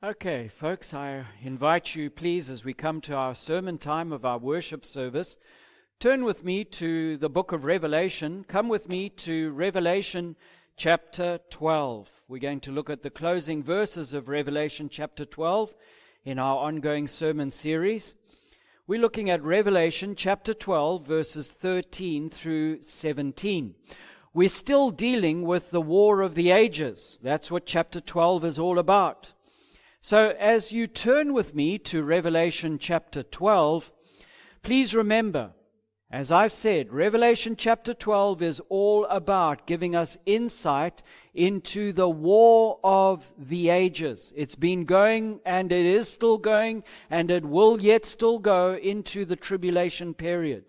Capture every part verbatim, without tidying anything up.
Okay, folks, I invite you, please, as we come to our sermon time of our worship service, turn with me to the book of Revelation. Come with me to Revelation chapter twelve. We're going to look at the closing verses of Revelation chapter twelve in our ongoing sermon series. We're looking at Revelation chapter twelve, verses thirteen through seventeen. We're still dealing with the War of the Ages. That's what chapter twelve is all about. So as you turn with me to Revelation chapter twelve, please remember, as I've said, Revelation chapter twelve is all about giving us insight into the war of the ages. It's been going, and it is still going, and it will yet still go into the tribulation period.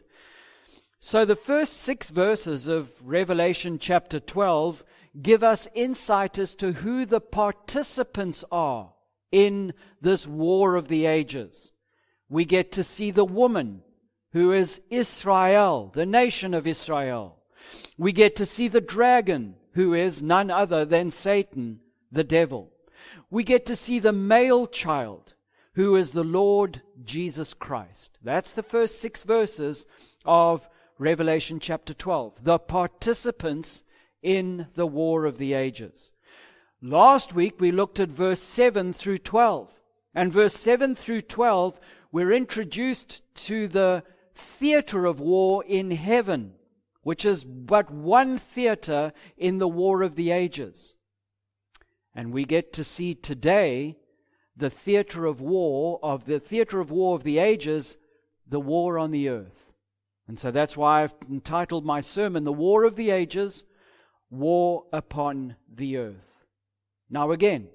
So the first six verses of Revelation chapter twelve give us insight as to who the participants are in this war of the ages. We get to see the woman who is Israel, the nation of Israel. We get to see the dragon, who is none other than Satan, the devil. We get to see the male child, who is the Lord Jesus Christ. That's the first six verses of Revelation chapter twelve, the participants in the war of the ages. Last week we looked at verse seven through twelve. And verse seven through twelve, we're introduced to the theater of war in heaven, which is but one theater in the war of the ages. And we get to see today the theater of war, of the theater of war of the ages, the war on the earth. And so that's why I've entitled my sermon, The War of the Ages, War upon the Earth. Now again,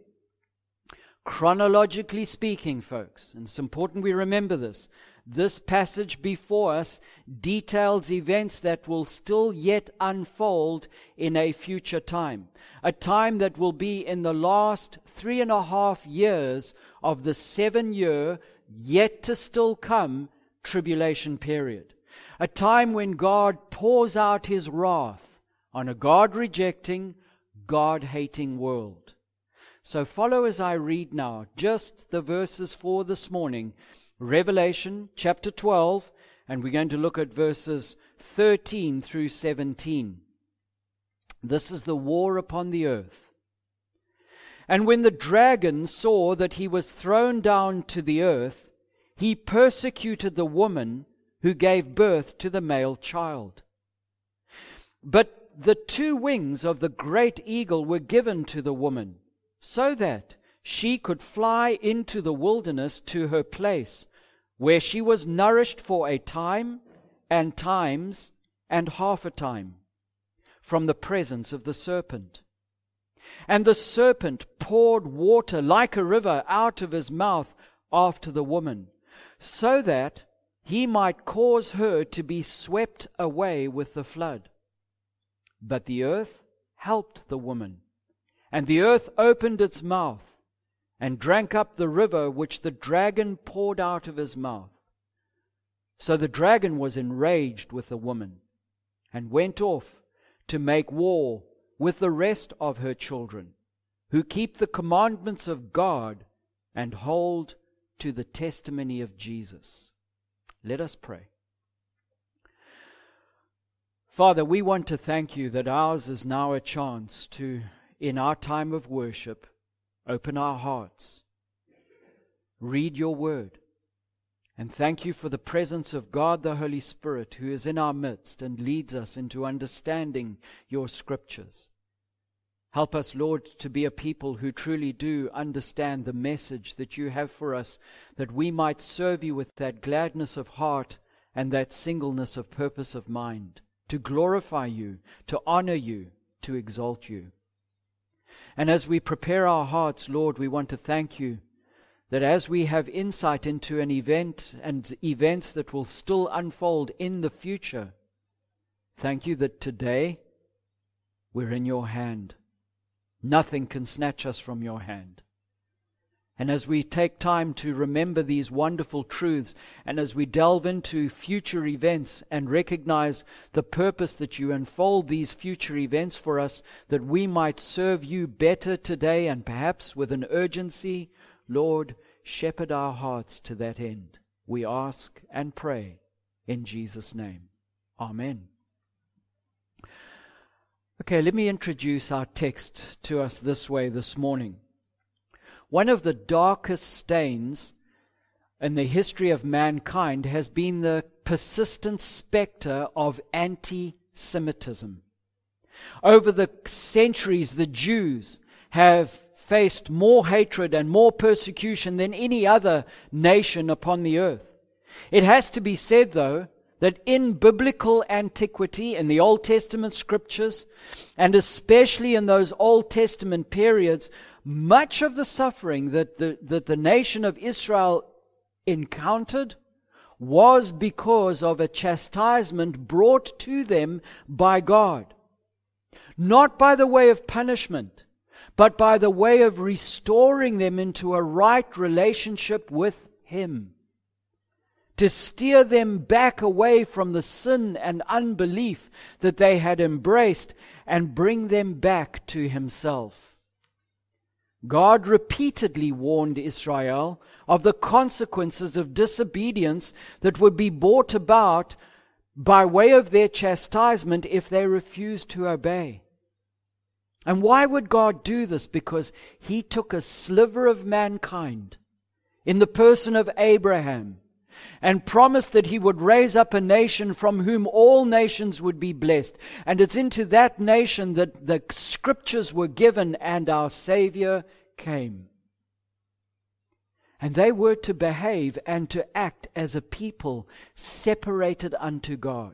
chronologically speaking, folks, and it's important we remember this, this passage before us details events that will still yet unfold in a future time. A time that will be in the last three and a half years of the seven-year, yet to still come, tribulation period. A time when God pours out His wrath on a God-rejecting, God-hating world. So follow as I read now just the verses for this morning. Revelation chapter twelve, and we're going to look at verses thirteen through seventeen. This is the war upon the earth. And when the dragon saw that he was thrown down to the earth, he persecuted the woman who gave birth to the male child. But the two wings of the great eagle were given to the woman, so that she could fly into the wilderness to her place, where she was nourished for a time and times and half a time from the presence of the serpent. And the serpent poured water like a river out of his mouth after the woman, so that he might cause her to be swept away with the flood. But the earth helped the woman, and the earth opened its mouth and drank up the river which the dragon poured out of his mouth. So the dragon was enraged with the woman and went off to make war with the rest of her children, who keep the commandments of God and hold to the testimony of Jesus. Let us pray. Father, we want to thank you that ours is now a chance to, in our time of worship, open our hearts, read your word, and thank you for the presence of God the Holy Spirit who is in our midst and leads us into understanding your scriptures. Help us, Lord, to be a people who truly do understand the message that you have for us, that we might serve you with that gladness of heart and that singleness of purpose of mind, to glorify you, to honor you, to exalt you. And as we prepare our hearts, Lord, we want to thank you that as we have insight into an event and events that will still unfold in the future, thank you that today we're in your hand. Nothing can snatch us from your hand. And as we take time to remember these wonderful truths, and as we delve into future events and recognize the purpose that you unfold these future events for us, that we might serve you better today and perhaps with an urgency, Lord, shepherd our hearts to that end. We ask and pray in Jesus' name. Amen. Okay, let me introduce our text to us this way this morning. One of the darkest stains in the history of mankind has been the persistent specter of anti-Semitism. Over the centuries, the Jews have faced more hatred and more persecution than any other nation upon the earth. It has to be said, though, that in biblical antiquity, in the Old Testament scriptures, and especially in those Old Testament periods, much of the suffering that the, that the nation of Israel encountered was because of a chastisement brought to them by God. Not by the way of punishment, but by the way of restoring them into a right relationship with Him. To steer them back away from the sin and unbelief that they had embraced and bring them back to Himself. God repeatedly warned Israel of the consequences of disobedience that would be brought about by way of their chastisement if they refused to obey. And why would God do this? Because He took a sliver of mankind in the person of Abraham and promised that He would raise up a nation from whom all nations would be blessed. And it's into that nation that the scriptures were given and our Savior came. And they were to behave and to act as a people separated unto God.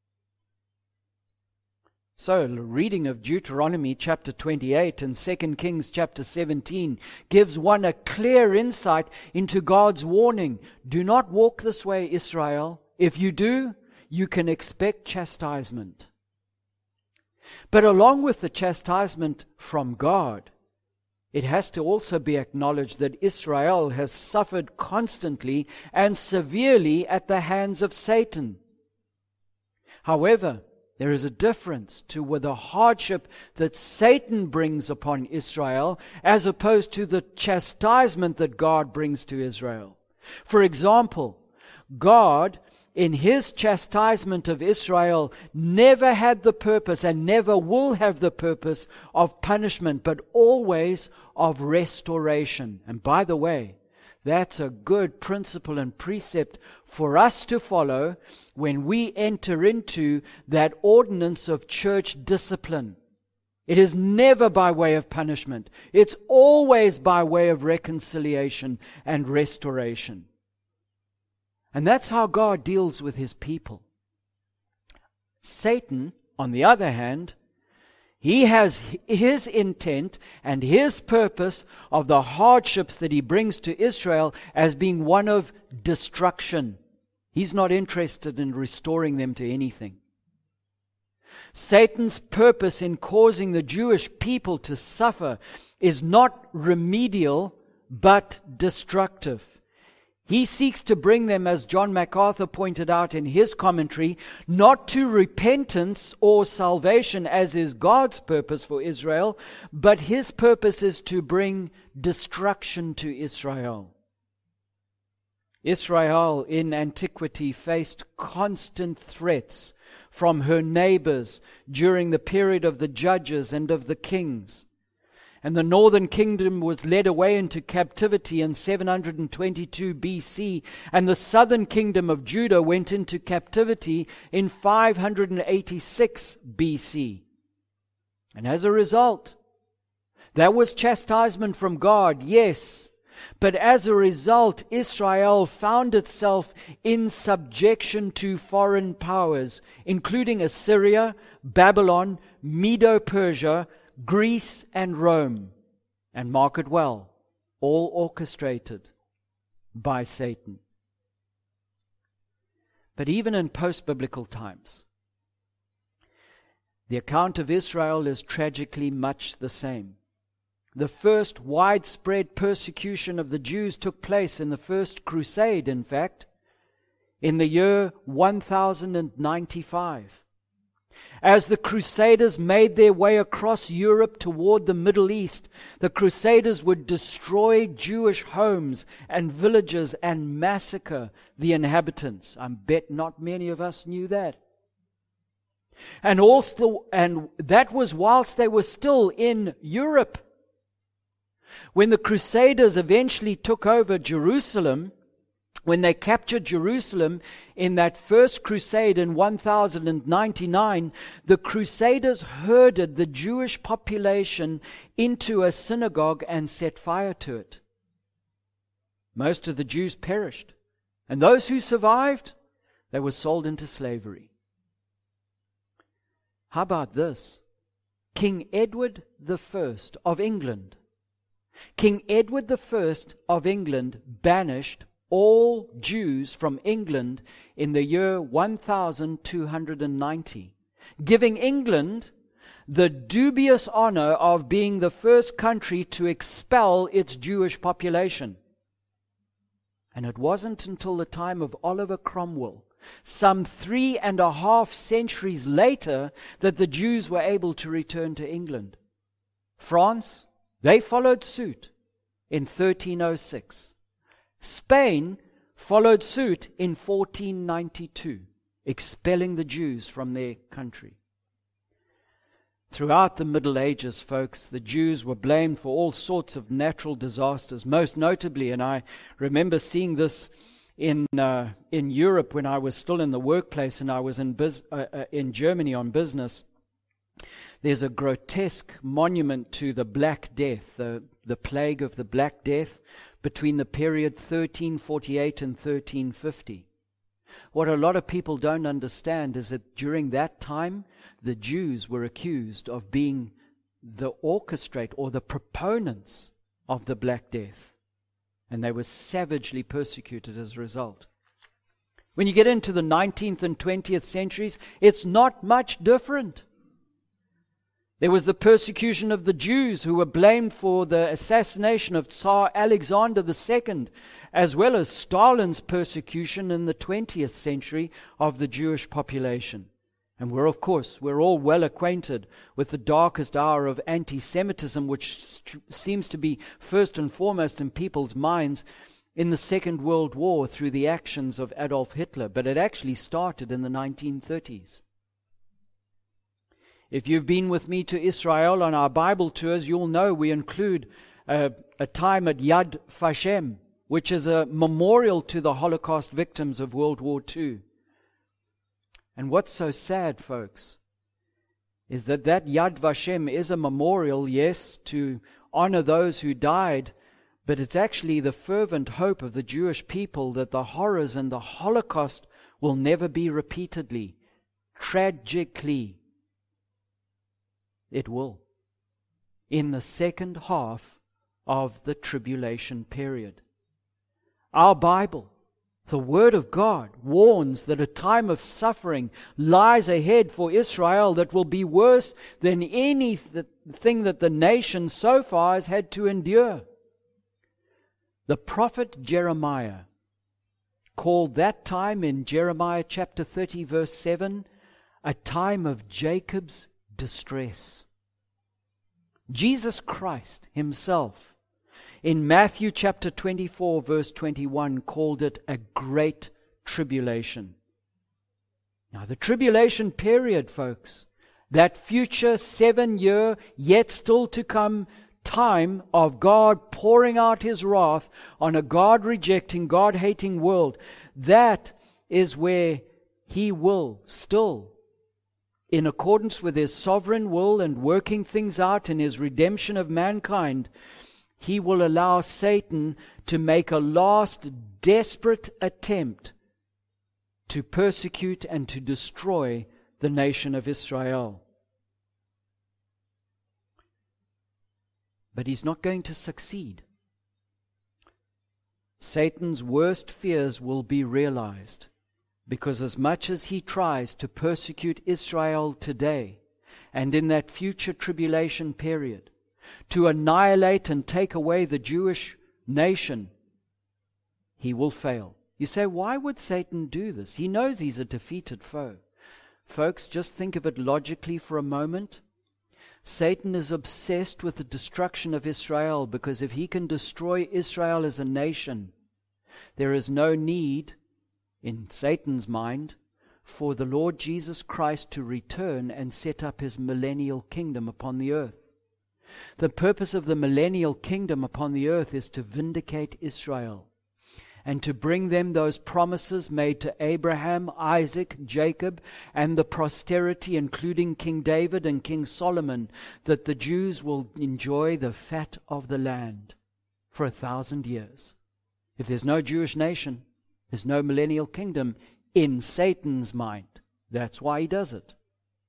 So, the reading of Deuteronomy chapter twenty-eight and Second Kings chapter seventeen gives one a clear insight into God's warning. Do not walk this way, Israel. If you do, you can expect chastisement. But along with the chastisement from God, it has to also be acknowledged that Israel has suffered constantly and severely at the hands of Satan. However, there is a difference to the hardship that Satan brings upon Israel as opposed to the chastisement that God brings to Israel. For example, God, in His chastisement of Israel, never had the purpose and never will have the purpose of punishment, but always of restoration. And by the way, that's a good principle and precept for us to follow when we enter into that ordinance of church discipline. It is never by way of punishment. It's always by way of reconciliation and restoration. And that's how God deals with His people. Satan, on the other hand, he has his intent and his purpose of the hardships that he brings to Israel as being one of destruction. He's not interested in restoring them to anything. Satan's purpose in causing the Jewish people to suffer is not remedial, but destructive. He seeks to bring them, as John MacArthur pointed out in his commentary, not to repentance or salvation, as is God's purpose for Israel, but His purpose is to bring destruction to Israel. Israel in antiquity faced constant threats from her neighbors during the period of the judges and of the kings. And the northern kingdom was led away into captivity in seven hundred twenty-two B C, and the southern kingdom of Judah went into captivity in five hundred eighty-six B C. And as a result, there was chastisement from God, yes, but as a result, Israel found itself in subjection to foreign powers, including Assyria, Babylon, Medo-Persia, Greece and Rome, and mark it well, all orchestrated by Satan. But even in post-biblical times, the account of Israel is tragically much the same. The first widespread persecution of the Jews took place in the First Crusade, in fact, in the year one thousand ninety-five. As the Crusaders made their way across Europe toward the Middle East, the Crusaders would destroy Jewish homes and villages and massacre the inhabitants. I bet not many of us knew that. And also, and that was whilst they were still in Europe. When the Crusaders eventually took over Jerusalem, when they captured Jerusalem in that first crusade in one thousand ninety-nine, the Crusaders herded the Jewish population into a synagogue and set fire to it. Most of the Jews perished, and those who survived, they were sold into slavery. How about this? King Edward the First of England. King Edward the First of England banished all Jews from England in the year one thousand two hundred ninety, giving England the dubious honor of being the first country to expel its Jewish population. And it wasn't until the time of Oliver Cromwell, some three and a half centuries later, that the Jews were able to return to England. France, they followed suit in thirteen oh six. Spain followed suit in fourteen ninety-two, expelling the Jews from their country. Throughout the Middle Ages, folks, the Jews were blamed for all sorts of natural disasters, most notably, and I remember seeing this in uh, in Europe when I was still in the workplace and I was in bus- uh, uh, in Germany on business. There's a grotesque monument to the Black Death, the, the plague of the Black Death, between the period thirteen forty-eight and thirteen fifty. What a lot of people don't understand is that during that time, the Jews were accused of being the orchestrate or the proponents of the Black Death. And they were savagely persecuted as a result. When you get into the nineteenth and twentieth centuries, it's not much different. There was the persecution of the Jews who were blamed for the assassination of Tsar Alexander the Second, as well as Stalin's persecution in the twentieth century of the Jewish population. And we're, of course, we're all well acquainted with the darkest hour of anti-Semitism, which st- seems to be first and foremost in people's minds in the Second World War through the actions of Adolf Hitler, but it actually started in the nineteen thirties. If you've been with me to Israel on our Bible tours, you'll know we include a, a time at Yad Vashem, which is a memorial to the Holocaust victims of World War Two. And what's so sad, folks, is that that Yad Vashem is a memorial, yes, to honor those who died, but it's actually the fervent hope of the Jewish people that the horrors and the Holocaust will never be repeatedly. Tragically, it will. In the second half of the tribulation period. Our Bible, the Word of God, warns that a time of suffering lies ahead for Israel that will be worse than anything that the nation so far has had to endure. The prophet Jeremiah called that time in Jeremiah chapter thirty verse seven a time of Jacob's distress. Jesus Christ himself in Matthew chapter twenty-four verse twenty-one called it a great tribulation. Now the tribulation period, folks, that future seven year yet still to come time of God pouring out his wrath on a God rejecting, God hating world, that is where he will still, in accordance with his sovereign will and working things out in his redemption of mankind, he will allow Satan to make a last desperate attempt to persecute and to destroy the nation of Israel. But he's not going to succeed. Satan's worst fears will be realized, because as much as he tries to persecute Israel today and in that future tribulation period, to annihilate and take away the Jewish nation, he will fail. You say, why would Satan do this? He knows he's a defeated foe. Folks, just think of it logically for a moment. Satan is obsessed with the destruction of Israel, because if he can destroy Israel as a nation, there is no need, in Satan's mind, for the Lord Jesus Christ to return and set up his millennial kingdom upon the earth. The purpose of the millennial kingdom upon the earth is to vindicate Israel and to bring them those promises made to Abraham, Isaac, Jacob, and the posterity, including King David and King Solomon, that the Jews will enjoy the fat of the land for a thousand years. If there's no Jewish nation, there's no millennial kingdom in Satan's mind. That's why he does it.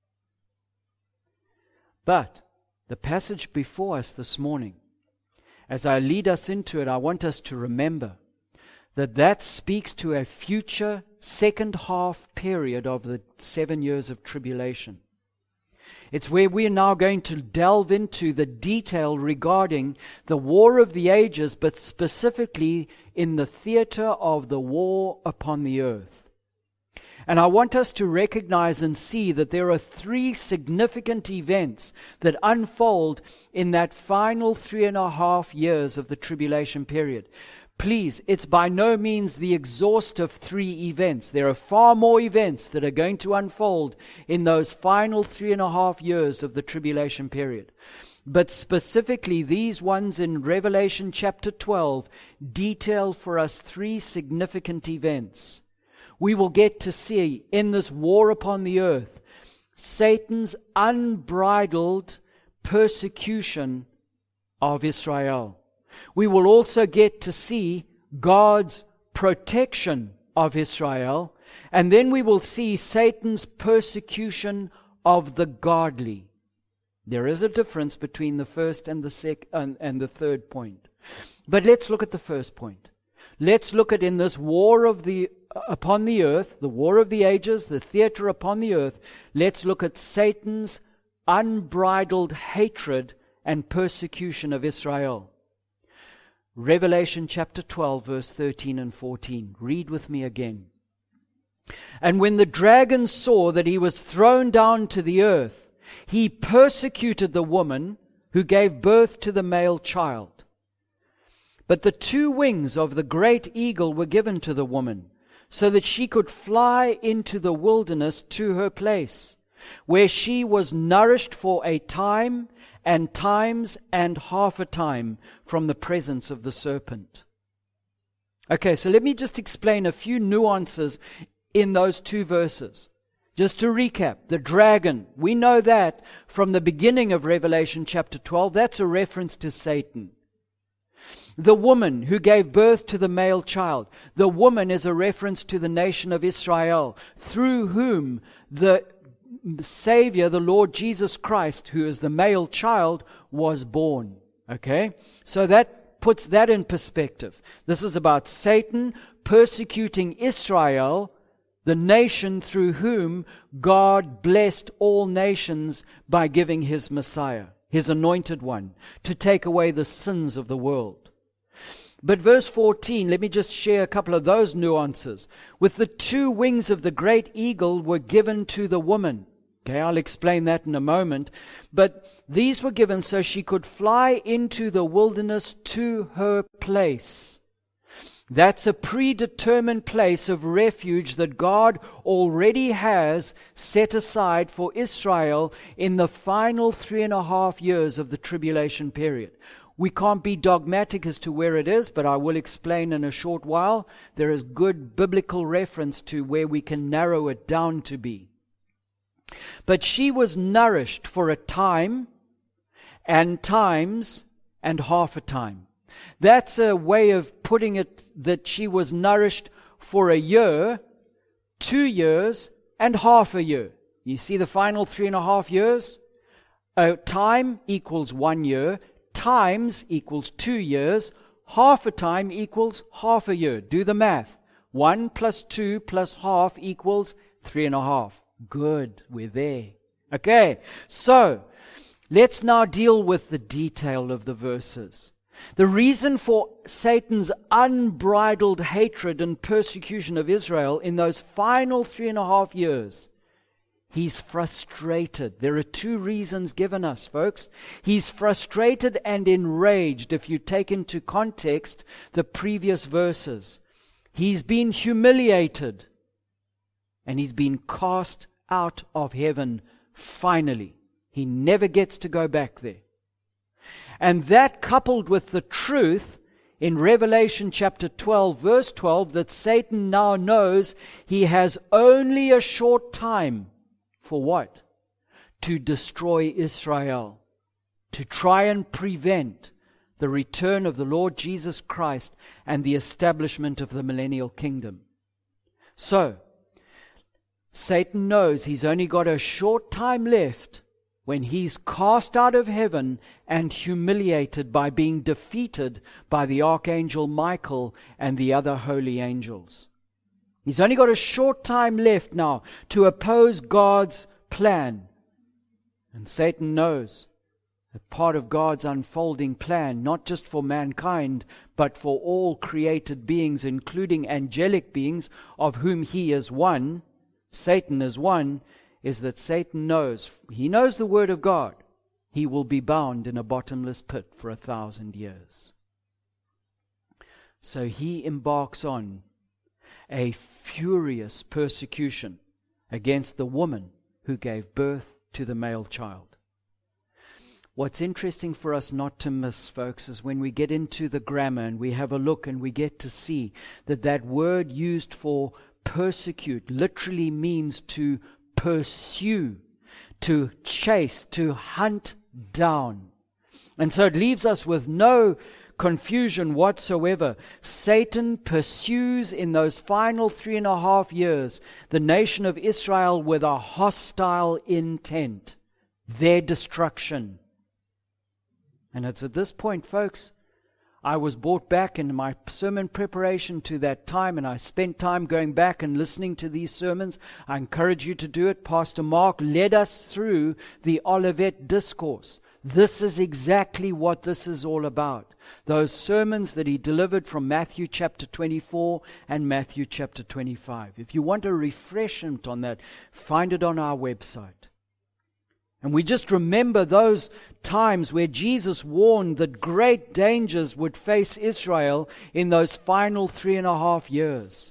But the passage before us this morning, as I lead us into it, I want us to remember that that speaks to a future second half period of the seven years of tribulation. It's where we are now going to delve into the detail regarding the war of the ages, but specifically in the theater of the war upon the earth. And I want us to recognize and see that there are three significant events that unfold in that final three and a half years of the tribulation period. Please, it's by no means the exhaustive three events. There are far more events that are going to unfold in those final three and a half years of the tribulation period. But specifically, these ones in Revelation chapter twelve detail for us three significant events. We will get to see in this war upon the earth Satan's unbridled persecution of Israel. We will also get to see God's protection of Israel, and then we will see Satan's persecution of the godly. There is a difference between the first and the sec- and, and the third point. But let's look at the first point. Let's look at in this war of the upon the earth, the war of the ages, the theater upon the earth, let's look at Satan's unbridled hatred and persecution of Israel. Revelation chapter twelve, verse thirteen and fourteen. Read with me again. And when the dragon saw that he was thrown down to the earth, he persecuted the woman who gave birth to the male child. But the two wings of the great eagle were given to the woman, so that she could fly into the wilderness to her place, where she was nourished for a time and times and half a time from the presence of the serpent. Okay, so let me just explain a few nuances in those two verses. Just to recap, the dragon, we know that from the beginning of Revelation chapter twelve, that's a reference to Satan. The woman who gave birth to the male child, the woman is a reference to the nation of Israel, through whom the Savior, the Lord Jesus Christ, who is the male child, was born. Okay? So that puts that in perspective. This is about Satan persecuting Israel, the nation through whom God blessed all nations by giving his Messiah, his anointed one, to take away the sins of the world. But verse fourteen, let me just share a couple of those nuances. With the two wings of the great eagle were given to the woman. Okay, I'll explain that in a moment. But these were given so she could fly into the wilderness to her place. That's a predetermined place of refuge that God already has set aside for Israel in the final three and a half years of the tribulation period. We can't be dogmatic as to where it is, but I will explain in a short while. There is good biblical reference to where we can narrow it down to be. But she was nourished for a time, and times, and half a time. That's a way of putting it that she was nourished for a year, two years, and half a year. You see the final three and a half years? Uh, time equals one year. Times equals two years. Half a time equals half a year. Do the math. One plus two plus half equals three and a half. Good, we're there. Okay, so let's now deal with the detail of the verses. The reason for Satan's unbridled hatred and persecution of Israel in those final three and a half years He's frustrated. There are two reasons given us, folks. He's frustrated and enraged, if you take into context the previous verses. He's been humiliated, and he's been cast out of heaven finally. He never gets to go back there. And that, coupled with the truth in Revelation chapter twelve, verse twelve, that Satan now knows he has only a short time. For what? To destroy Israel. To try and prevent the return of the Lord Jesus Christ and the establishment of the millennial kingdom. So, Satan knows he's only got a short time left when he's cast out of heaven and humiliated by being defeated by the archangel Michael and the other holy angels. He's only got a short time left now to oppose God's plan. And Satan knows that part of God's unfolding plan, not just for mankind, but for all created beings, including angelic beings, of whom he is one, Satan is one, is that Satan knows, he knows the word of God, he will be bound in a bottomless pit for a thousand years. So he embarks on a furious persecution against the woman who gave birth to the male child. What's interesting for us not to miss, folks, is when we get into the grammar and we have a look and we get to see that that word used for persecute literally means to pursue, to chase, to hunt down. And so it leaves us with no confusion whatsoever. Satan pursues in those final three and a half years the nation of Israel with a hostile intent, their destruction. And it's at this point, folks, I was brought back in my sermon preparation to that time, and I spent time going back and listening to these sermons. I encourage you to do it. Pastor Mark led us through the Olivet Discourse. This is exactly what this is all about. Those sermons that he delivered from Matthew chapter twenty-four and Matthew chapter twenty-five. If you want a refreshment on that, find it on our website. And we just remember those times where Jesus warned that great dangers would face Israel in those final three and a half years.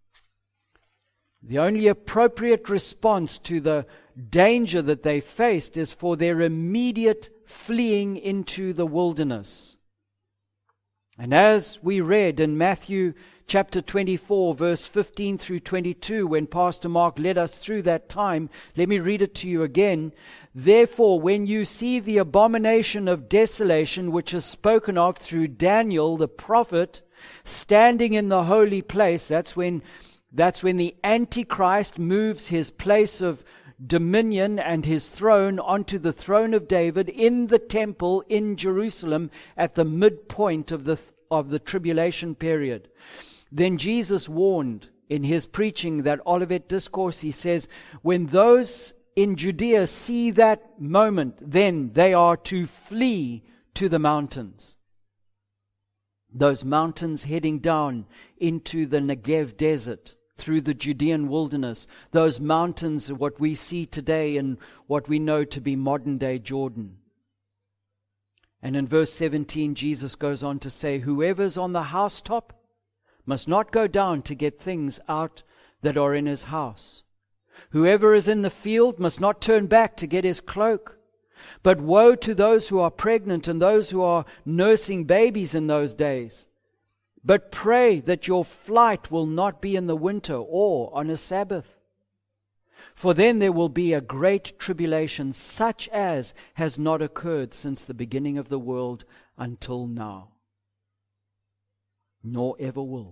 The only appropriate response to the danger that they faced is for their immediate fleeing into the wilderness. And as we read in Matthew chapter twenty-four, verse fifteen through twenty-two, when Pastor Mark led us through that time, let me read it to you again. Therefore, when you see the abomination of desolation, which is spoken of through Daniel the prophet, standing in the holy place, that's when, that's when the Antichrist moves his place of dominion and his throne onto the throne of David in the temple in Jerusalem at the midpoint of the of the tribulation period. Then Jesus warned in his preaching, that Olivet Discourse, he says, when those in Judea see that moment, then they are to flee to the mountains. Those mountains heading down into the Negev desert, through the Judean wilderness. Those mountains are what we see today and what we know to be modern-day Jordan. And in verse seventeen, Jesus goes on to say, whoever's on the housetop must not go down to get things out that are in his house. Whoever is in the field must not turn back to get his cloak. But woe to those who are pregnant and those who are nursing babies in those days. But pray that your flight will not be in the winter or on a Sabbath. For then there will be a great tribulation, such as has not occurred since the beginning of the world until now, nor ever will.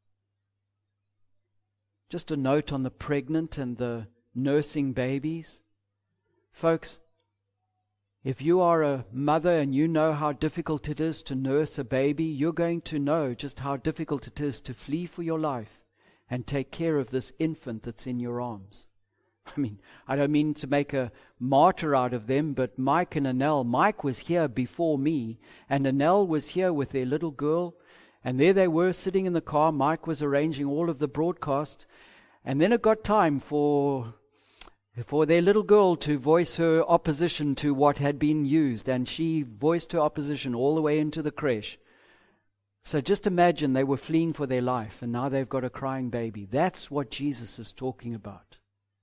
Just a note on the pregnant and the nursing babies. Folks, if you are a mother and you know how difficult it is to nurse a baby, you're going to know just how difficult it is to flee for your life and take care of this infant that's in your arms. I mean, I don't mean to make a martyr out of them, but Mike and Annelle, Mike was here before me, and Annelle was here with their little girl, and there they were sitting in the car. Mike was arranging all of the broadcast, and then it got time for for their little girl to voice her opposition to what had been used, and she voiced her opposition all the way into the creche. So just imagine they were fleeing for their life, and now they've got a crying baby. That's what Jesus is talking about.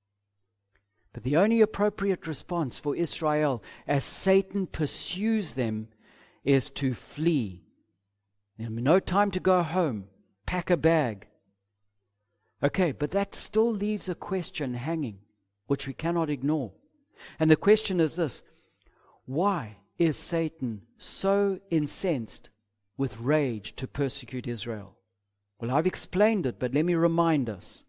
But the only appropriate response for Israel as Satan pursues them is to flee. No time to go home. Pack a bag. Okay, but that still leaves a question hanging, which we cannot ignore. And the question is this: why is Satan so incensed with rage to persecute Israel? Well, I've explained it, but let me remind us.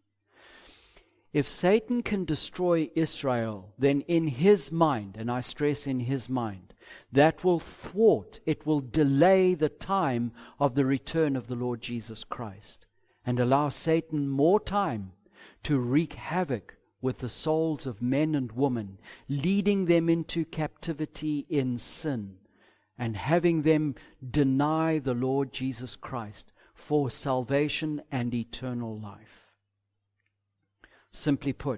If Satan can destroy Israel, then in his mind, and I stress in his mind, that will thwart, it will delay the time of the return of the Lord Jesus Christ, and allow Satan more time to wreak havoc with the souls of men and women, leading them into captivity in sin, and having them deny the Lord Jesus Christ for salvation and eternal life. Simply put,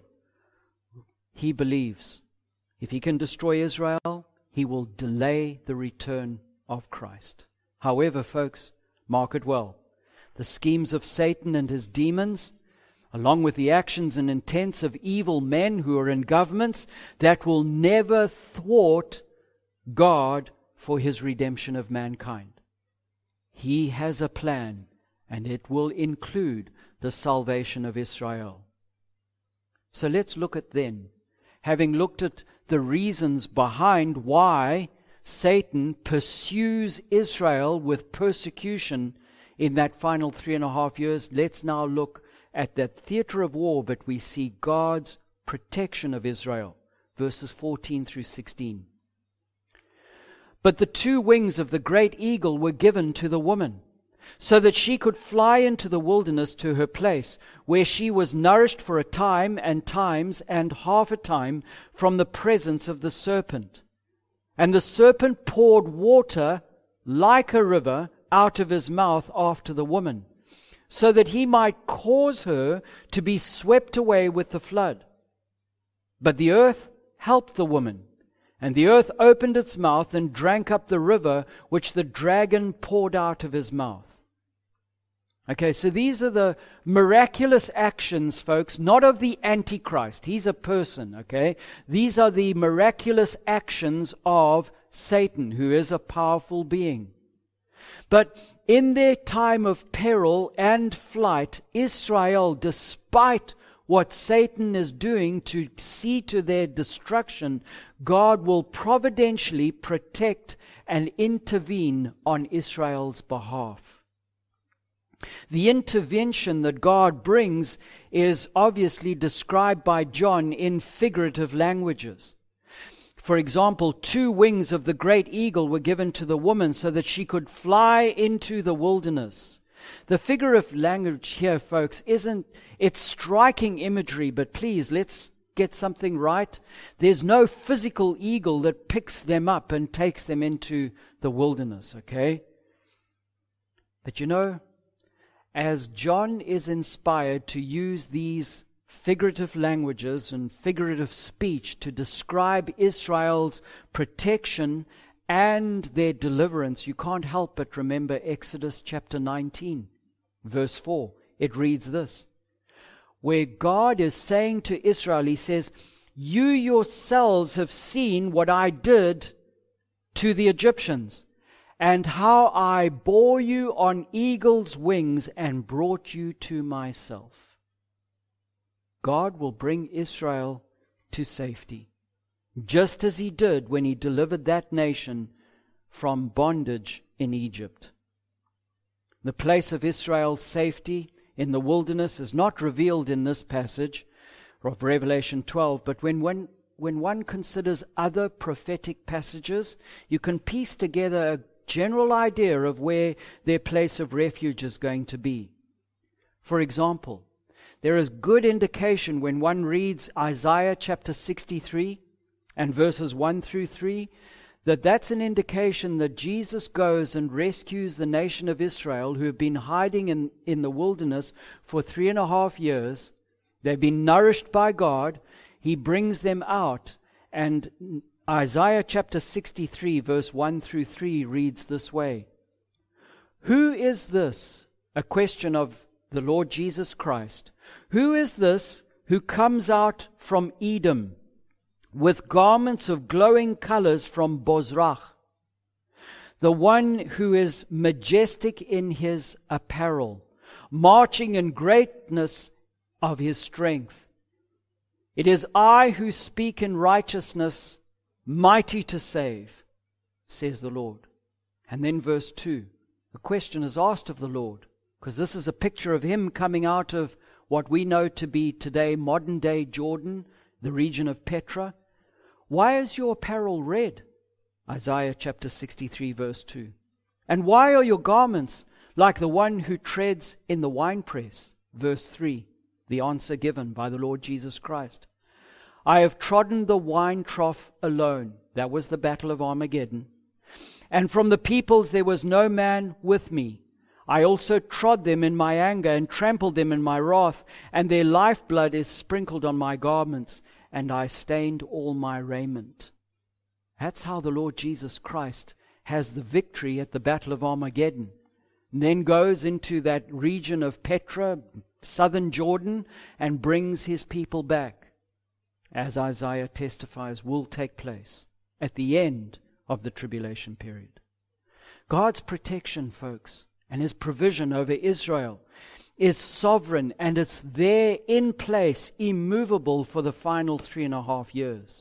he believes if he can destroy Israel, he will delay the return of Christ. However, folks, mark it well. The schemes of Satan and his demons, along with the actions and intents of evil men who are in governments, that will never thwart God for his redemption of mankind. He has a plan, and it will include the salvation of Israel. So let's look at then, having looked at the reasons behind why Satan pursues Israel with persecution in that final three and a half years, let's now look at that theater of war, but we see God's protection of Israel, verses fourteen through sixteen. But the two wings of the great eagle were given to the woman, so that she could fly into the wilderness to her place, where she was nourished for a time and times and half a time from the presence of the serpent. And the serpent poured water like a river out of his mouth after the woman, so that he might cause her to be swept away with the flood. But the earth helped the woman, and the earth opened its mouth and drank up the river which the dragon poured out of his mouth. Okay, so these are the miraculous actions, folks, not of the Antichrist. He's a person, okay? These are the miraculous actions of Satan, who is a powerful being. But in their time of peril and flight, Israel, despite what Satan is doing to see to their destruction, God will providentially protect and intervene on Israel's behalf. The intervention that God brings is obviously described by John in figurative languages. For example, two wings of the great eagle were given to the woman so that she could fly into the wilderness. The figure of language here, folks, isn't, it's striking imagery, but please, let's get something right. There's no physical eagle that picks them up and takes them into the wilderness, okay? But you know, as John is inspired to use these figurative languages and figurative speech to describe Israel's protection and their deliverance, you can't help but remember Exodus chapter nineteen, verse four. It reads this, where God is saying to Israel, he says, "You yourselves have seen what I did to the Egyptians, and how I bore you on eagle's wings and brought you to myself." God will bring Israel to safety, just as he did when he delivered that nation from bondage in Egypt. The place of Israel's safety in the wilderness is not revealed in this passage of Revelation twelve, but when one, when one considers other prophetic passages, you can piece together a general idea of where their place of refuge is going to be. For example, there is good indication when one reads Isaiah chapter sixty-three and verses one through three, that that's an indication that Jesus goes and rescues the nation of Israel, who have been hiding in, in the wilderness for three and a half years. They've been nourished by God. He brings them out. And Isaiah chapter sixty-three, verse one through three reads this way. Who is this? A question of the Lord Jesus Christ. Who is this who comes out from Edom with garments of glowing colors from Bozrah? The one who is majestic in his apparel, marching in greatness of his strength. It is I who speak in righteousness, mighty to save, says the Lord. And then verse two, a question is asked of the Lord, because this is a picture of him coming out of what we know to be today modern day Jordan, the region of Petra. Why is your apparel red? Isaiah chapter sixty-three, verse two. And why are your garments like the one who treads in the winepress? Verse three, the answer given by the Lord Jesus Christ. I have trodden the wine trough alone. That was the battle of Armageddon. And from the peoples there was no man with me. I also trod them in my anger and trampled them in my wrath, and their lifeblood is sprinkled on my garments, and I stained all my raiment. That's how the Lord Jesus Christ has the victory at the Battle of Armageddon. And then goes into that region of Petra, southern Jordan, and brings his people back, as Isaiah testifies will take place at the end of the tribulation period. God's protection, folks, and his provision over Israel is sovereign, and it's there in place, immovable for the final three and a half years.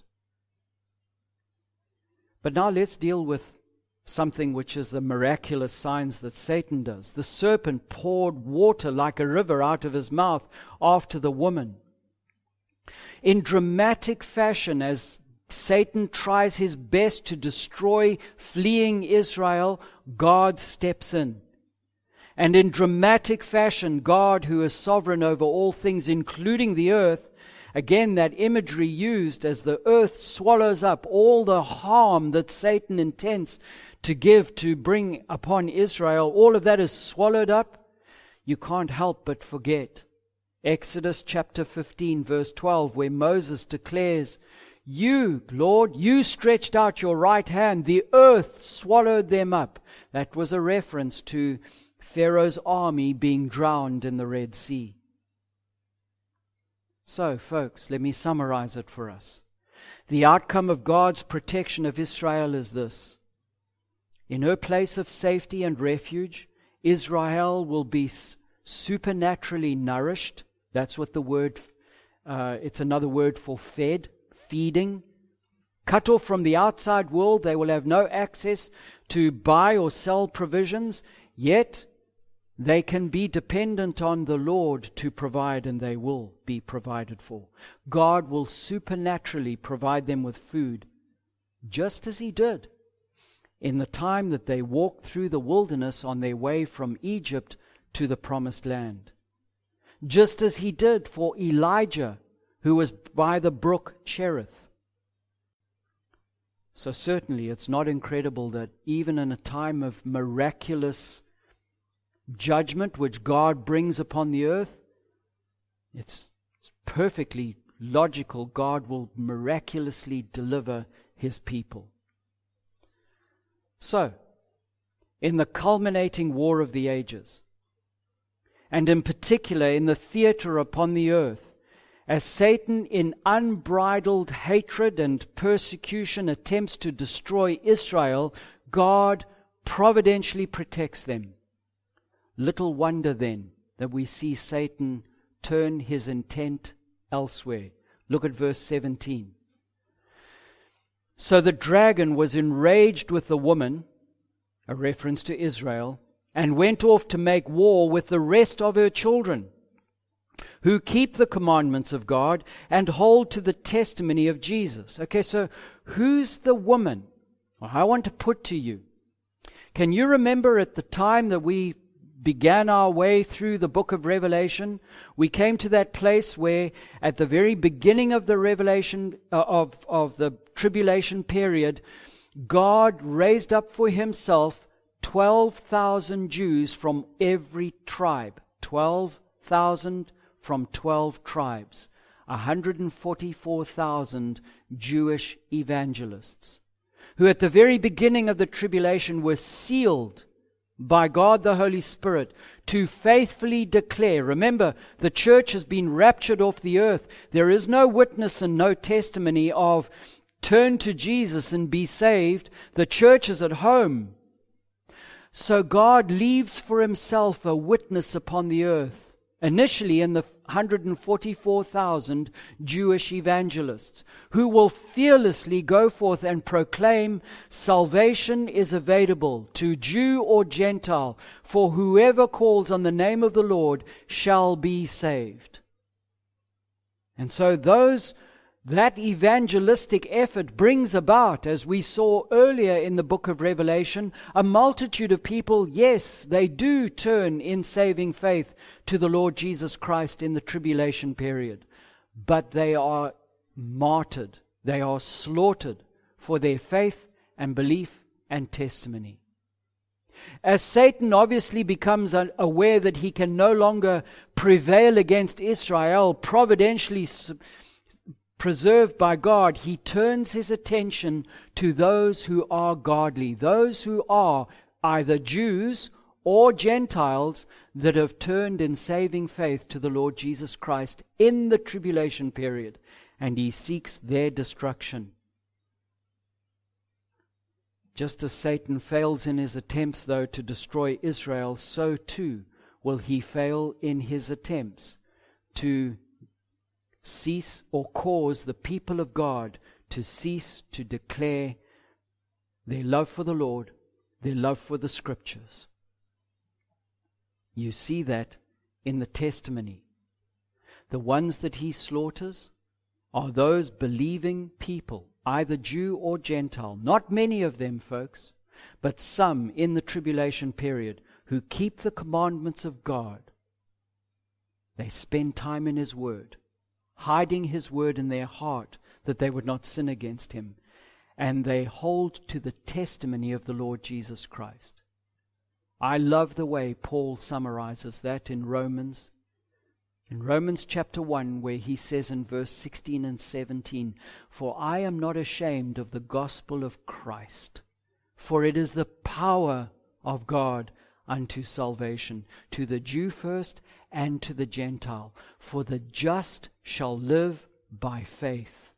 But now let's deal with something which is the miraculous signs that Satan does. The serpent poured water like a river out of his mouth after the woman. In dramatic fashion, as Satan tries his best to destroy fleeing Israel, God steps in. And in dramatic fashion, God, who is sovereign over all things, including the earth, again, that imagery used as the earth swallows up all the harm that Satan intends to give, to bring upon Israel, all of that is swallowed up. You can't help but forget Exodus chapter fifteen, verse twelve, where Moses declares, You, Lord, you stretched out your right hand, the earth swallowed them up. That was a reference to Pharaoh's army being drowned in the Red Sea. So, folks, let me summarize it for us. The outcome of God's protection of Israel is this. In her place of safety and refuge, Israel will be supernaturally nourished. That's what the word, uh, it's another word for fed, feeding. Cut off from the outside world, they will have no access to buy or sell provisions, yet they can be dependent on the Lord to provide, and they will be provided for. God will supernaturally provide them with food, just as he did in the time that they walked through the wilderness on their way from Egypt to the promised land. Just as he did for Elijah, who was by the brook Cherith. So certainly it's not incredible that even in a time of miraculous judgment which God brings upon the earth, it's perfectly logical God will miraculously deliver his people. So, in the culminating war of the ages, and in particular in the theater upon the earth, as Satan in unbridled hatred and persecution attempts to destroy Israel, God providentially protects them. Little wonder then that we see Satan turn his intent elsewhere. Look at verse seventeen. So the dragon was enraged with the woman, a reference to Israel, and went off to make war with the rest of her children, who keep the commandments of God and hold to the testimony of Jesus. Okay, so who's the woman? Well, I want to put to you, can you remember at the time that we began our way through the book of Revelation, we came to that place where at the very beginning of the revelation uh, of, of the tribulation period, God raised up for himself twelve thousand Jews from every tribe. twelve thousand from twelve tribes. one hundred forty-four thousand Jewish evangelists, who at the very beginning of the tribulation were sealed by God the Holy Spirit to faithfully declare. Remember, the church has been raptured off the earth. There is no witness and no testimony of turn to Jesus and be saved. The church is at home. So God leaves for himself a witness upon the earth, initially in the one hundred forty-four thousand Jewish evangelists, who will fearlessly go forth and proclaim salvation is available to Jew or Gentile, for whoever calls on the name of the Lord shall be saved. And so those That evangelistic effort brings about, as we saw earlier in the book of Revelation, a multitude of people. Yes, they do turn in saving faith to the Lord Jesus Christ in the tribulation period, but they are martyred, they are slaughtered for their faith and belief and testimony. As Satan obviously becomes aware that he can no longer prevail against Israel, providentially preserved by God, he turns his attention to those who are godly, those who are either Jews or Gentiles that have turned in saving faith to the Lord Jesus Christ in the tribulation period, and he seeks their destruction. Just as Satan fails in his attempts, though, to destroy Israel, so too will he fail in his attempts to cease or cause the people of God to cease to declare their love for the Lord, their love for the Scriptures. You see that in the testimony. The ones that he slaughters are those believing people, either Jew or Gentile. Not many of them, folks, but some in the tribulation period who keep the commandments of God. They spend time in his word, hiding his word in their heart that they would not sin against him. And they hold to the testimony of the Lord Jesus Christ. I love the way Paul summarizes that in Romans. In Romans chapter one, where he says in verse sixteen and seventeen, "For I am not ashamed of the gospel of Christ, for it is the power of God unto salvation, to the Jew first and to the Gentile. For the just shall live by faith."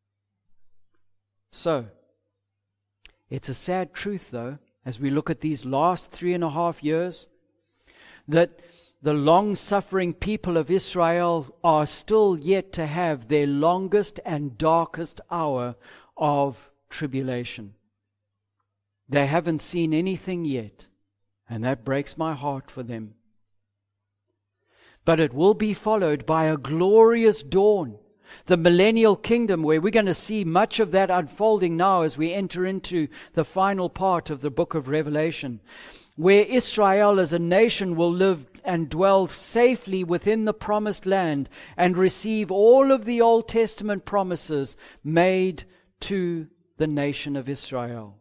So, it's a sad truth, though, as we look at these last three and a half years, that the long-suffering people of Israel are still yet to have their longest and darkest hour of tribulation. They haven't seen anything yet, and that breaks my heart for them. But it will be followed by a glorious dawn, the millennial kingdom, where we're going to see much of that unfolding now as we enter into the final part of the book of Revelation, where Israel as a nation will live and dwell safely within the promised land and receive all of the Old Testament promises made to the nation of Israel.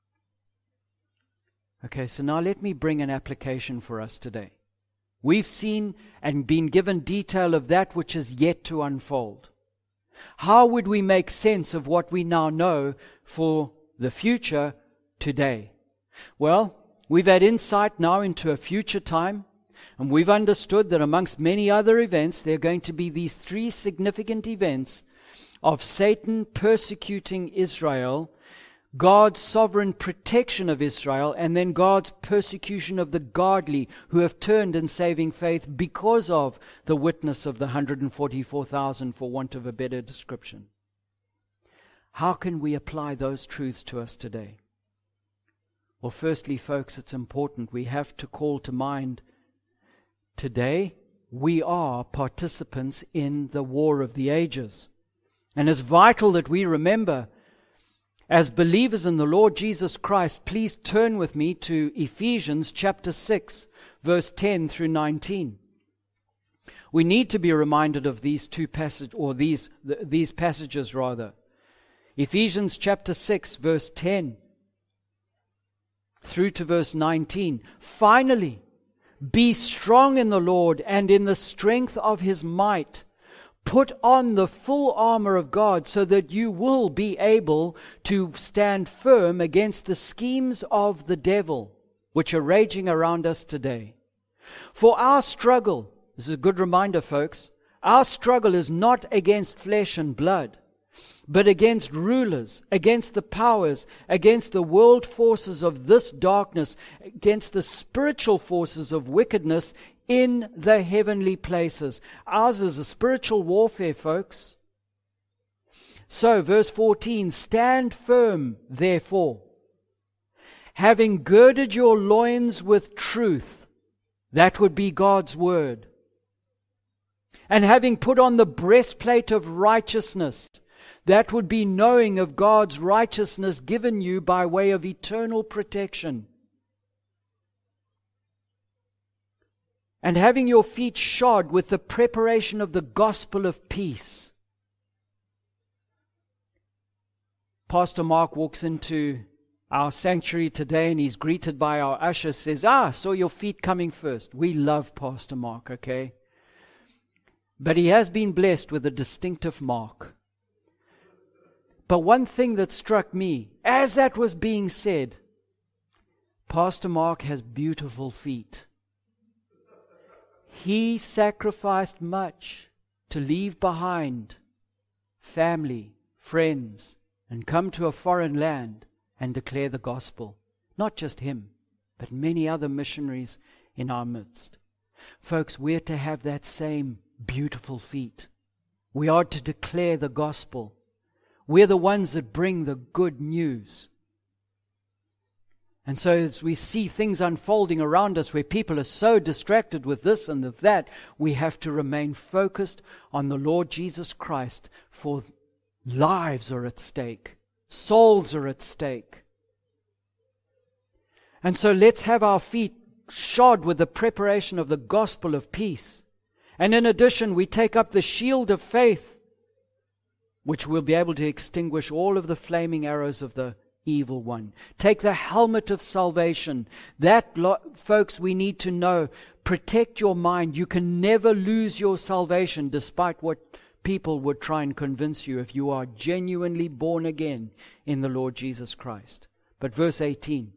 Okay, so now let me bring an application for us today. We've seen and been given detail of that which is yet to unfold. How would we make sense of what we now know for the future today? Well, we've had insight now into a future time, and we've understood that amongst many other events, there are going to be these three significant events of Satan persecuting Israel, God's sovereign protection of Israel, and then God's persecution of the godly who have turned in saving faith because of the witness of the one hundred forty-four thousand, for want of a better description. How can we apply those truths to us today? Well, firstly, folks, it's important. We have to call to mind today we are participants in the war of the ages. And it's vital that we remember, as believers in the Lord Jesus Christ, please turn with me to Ephesians chapter six, verse ten through nineteen. We need to be reminded of these two passages, or these, these passages rather. Ephesians chapter six, verse ten through to verse nineteen. "Finally, be strong in the Lord and in the strength of his might. Put on the full armor of God so that you will be able to stand firm against the schemes of the devil, which are raging around us today. For our struggle, this is a good reminder, folks, our struggle is not against flesh and blood, but against rulers, against the powers, against the world forces of this darkness, against the spiritual forces of wickedness in the heavenly places. Ours is a spiritual warfare, folks. So, verse fourteen, stand firm, therefore, having girded your loins with truth, that would be God's word, and having put on the breastplate of righteousness, that would be knowing of God's righteousness given you by way of eternal protection. And having your feet shod with the preparation of the gospel of peace. Pastor Mark walks into our sanctuary today and he's greeted by our usher, says, ah, saw your feet coming first. We love Pastor Mark, okay? But he has been blessed with a distinctive mark. But one thing that struck me, as that was being said, Pastor Mark has beautiful feet. He sacrificed much to leave behind family, friends, and come to a foreign land and declare the gospel. Not just him, but many other missionaries in our midst. Folks, we're to have that same beautiful feet. We are to declare the gospel. We're the ones that bring the good news. And so as we see things unfolding around us where people are so distracted with this and with that, we have to remain focused on the Lord Jesus Christ, for lives are at stake. Souls are at stake. And so let's have our feet shod with the preparation of the gospel of peace. And in addition, we take up the shield of faith, which will be able to extinguish all of the flaming arrows of the evil one. Take the helmet of salvation. That, lo- folks, we need to know. Protect your mind. You can never lose your salvation, despite what people would try and convince you, if you are genuinely born again in the Lord Jesus Christ. But verse eighteen.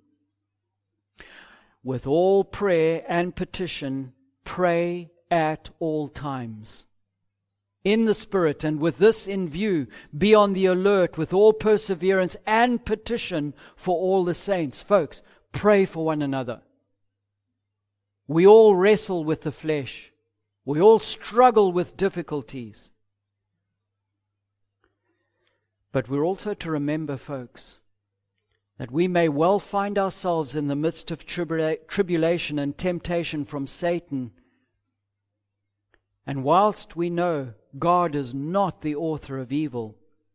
With all prayer and petition, pray at all times, in the Spirit, and with this in view, be on the alert with all perseverance and petition for all the saints. Folks, pray for one another. We all wrestle with the flesh. We all struggle with difficulties. But we're also to remember, folks, that we may well find ourselves in the midst of tribula- tribulation and temptation from Satan. And whilst we know God is not the author of evil,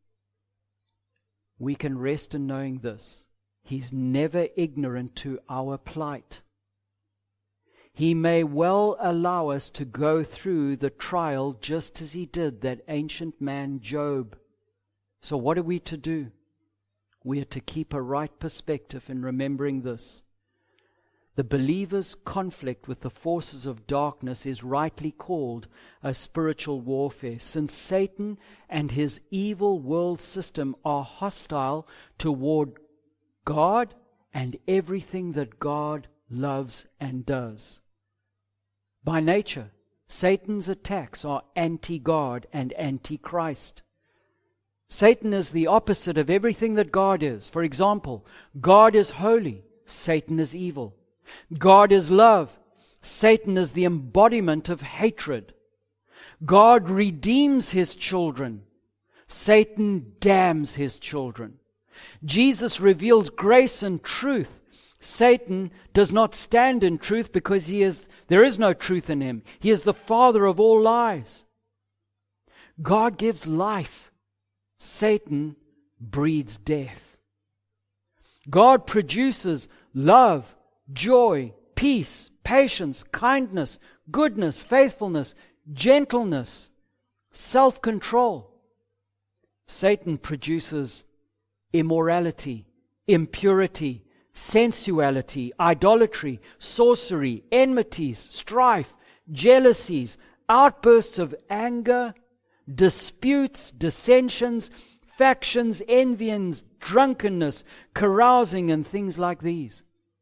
we can rest in knowing this. He's never ignorant to our plight. He may well allow us to go through the trial just as He did that ancient man Job. So what are we to do? We are to keep a right perspective in remembering this. The believer's conflict with the forces of darkness is rightly called a spiritual warfare, since Satan and his evil world system are hostile toward God and everything that God loves and does. By nature, Satan's attacks are anti-God and anti-Christ. Satan is the opposite of everything that God is. For example, God is holy, Satan is evil. God is love, Satan is the embodiment of hatred. God redeems His children, Satan damns His children. Jesus reveals grace and truth. Satan does not stand in truth because he is there is no truth in him. He is the father of all lies. God gives life. Satan breeds death. God produces love, joy, peace, patience, kindness, goodness, faithfulness, gentleness, self-control. Satan produces immorality, impurity, sensuality, idolatry, sorcery, enmities, strife, jealousies, outbursts of anger, disputes, dissensions, factions, envyings, drunkenness, carousing, and things like these.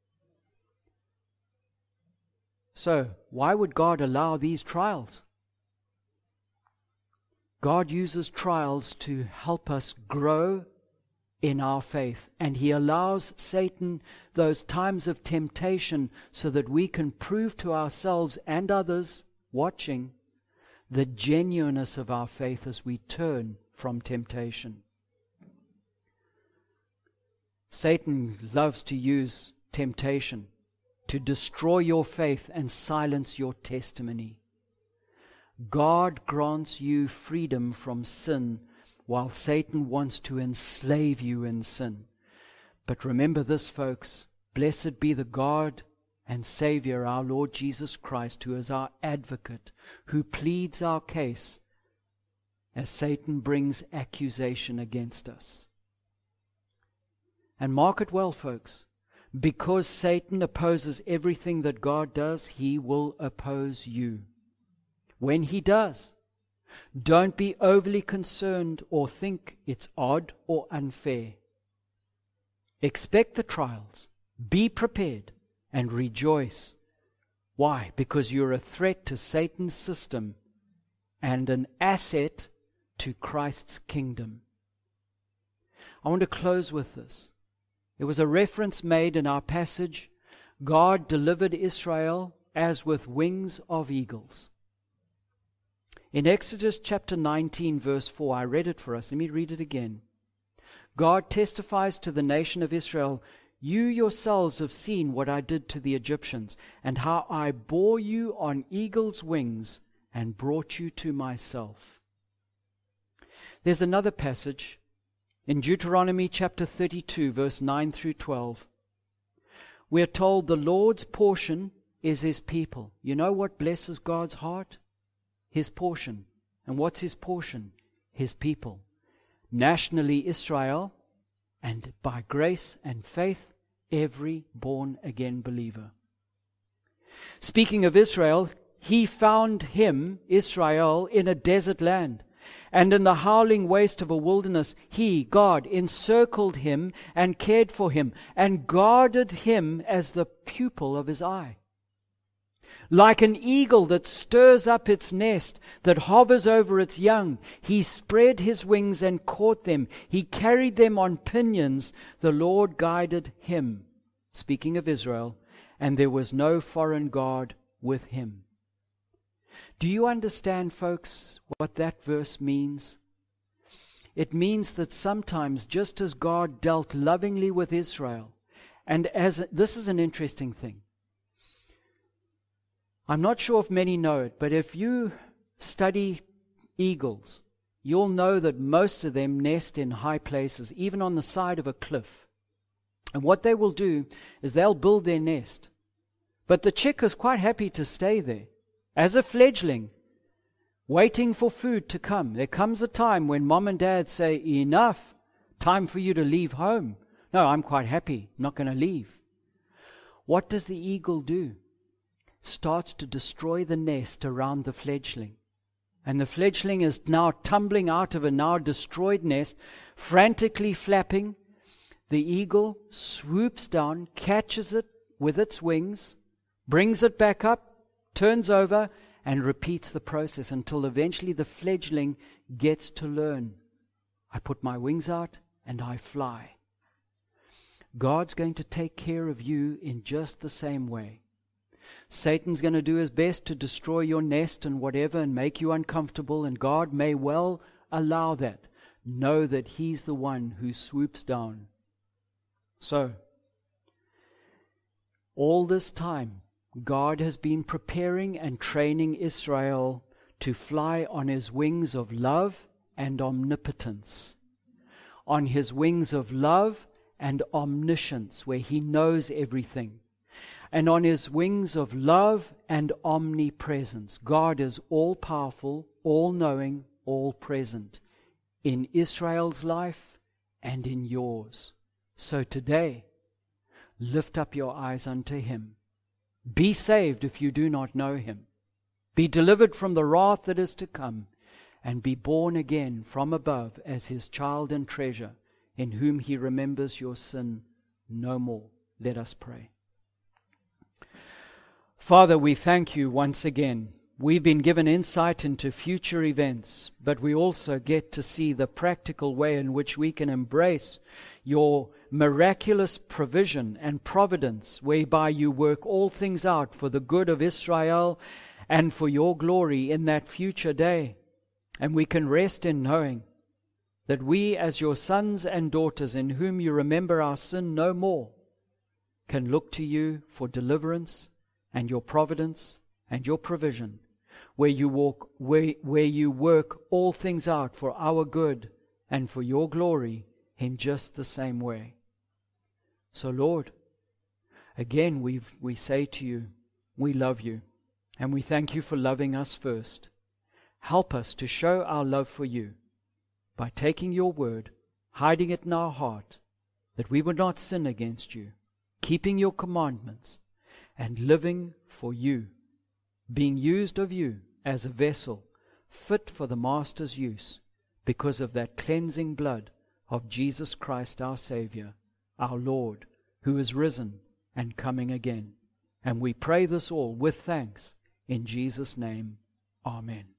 So, why would God allow these trials? God uses trials to help us grow in our faith, and He allows Satan those times of temptation so that we can prove to ourselves and others watching the genuineness of our faith as we turn from temptation. Satan loves to use temptation to destroy your faith and silence your testimony. God grants you freedom from sin, while Satan wants to enslave you in sin. But remember this, folks, blessed be the God and Savior, our Lord Jesus Christ, who is our advocate, who pleads our case as Satan brings accusation against us. And mark it well, folks, because Satan opposes everything that God does, he will oppose you. When he does, don't be overly concerned or think it's odd or unfair. Expect the trials, be prepared, and rejoice. Why? Because you're a threat to Satan's system and an asset to Christ's kingdom. I want to close with this. There was a reference made in our passage, God delivered Israel as with wings of eagles. In Exodus chapter nineteen, verse four, I read it for us. Let me read it again. God testifies to the nation of Israel, you yourselves have seen what I did to the Egyptians, and how I bore you on eagle's wings and brought you to myself. There's another passage in Deuteronomy chapter thirty-two, verse nine through twelve. We are told the Lord's portion is His people. You know what blesses God's heart? His portion. And what's His portion? His people. Nationally Israel, and by grace and faith, every born-again believer. Speaking of Israel, He found him, Israel, in a desert land. And in the howling waste of a wilderness, He, God, encircled him and cared for him and guarded him as the pupil of His eye. Like an eagle that stirs up its nest, that hovers over its young, He spread His wings and caught them. He carried them on pinions. The Lord guided him, speaking of Israel, and there was no foreign god with him. Do you understand, folks, what that verse means? It means that sometimes, just as God dealt lovingly with Israel, and as this is an interesting thing. I'm not sure if many know it, but if you study eagles, you'll know that most of them nest in high places, even on the side of a cliff. And what they will do is they'll build their nest. But the chick is quite happy to stay there as a fledgling, waiting for food to come. There comes a time when mom and dad say, enough, time for you to leave home. No, I'm quite happy, not going to leave. What does the eagle do? Starts to destroy the nest around the fledgling. And the fledgling is now tumbling out of a now destroyed nest, frantically flapping. The eagle swoops down, catches it with its wings, brings it back up, turns over, and repeats the process until eventually the fledgling gets to learn. I put my wings out and I fly. God's going to take care of you in just the same way. Satan's going to do his best to destroy your nest and whatever and make you uncomfortable, and God may well allow that. Know that He's the one who swoops down. So, all this time, God has been preparing and training Israel to fly on His wings of love and omnipotence, on His wings of love and omniscience, where He knows everything, and on His wings of love and omnipresence. God is all-powerful, all-knowing, all-present in Israel's life and in yours. So today, lift up your eyes unto Him. Be saved if you do not know Him. Be delivered from the wrath that is to come, and be born again from above as his child and treasure, in whom he remembers your sin no more. Let us pray. Father, we thank you once again. We've been given insight into future events, but we also get to see the practical way in which we can embrace your miraculous provision and providence, whereby you work all things out for the good of Israel and for your glory in that future day. And we can rest in knowing that we, as your sons and daughters, in whom you remember our sin no more, can look to you for deliverance and your providence and your provision, where you walk, where, where you work all things out for our good and for your glory in just the same way. So, Lord, again we we say to you, we love you, and we thank you for loving us first. Help us to show our love for you by taking your word, hiding it in our heart, that we would not sin against you, keeping your commandments, and living for you, being used of you as a vessel fit for the Master's use, because of that cleansing blood of Jesus Christ our Savior, our Lord, who is risen and coming again. And we pray this all with thanks in Jesus' name. Amen.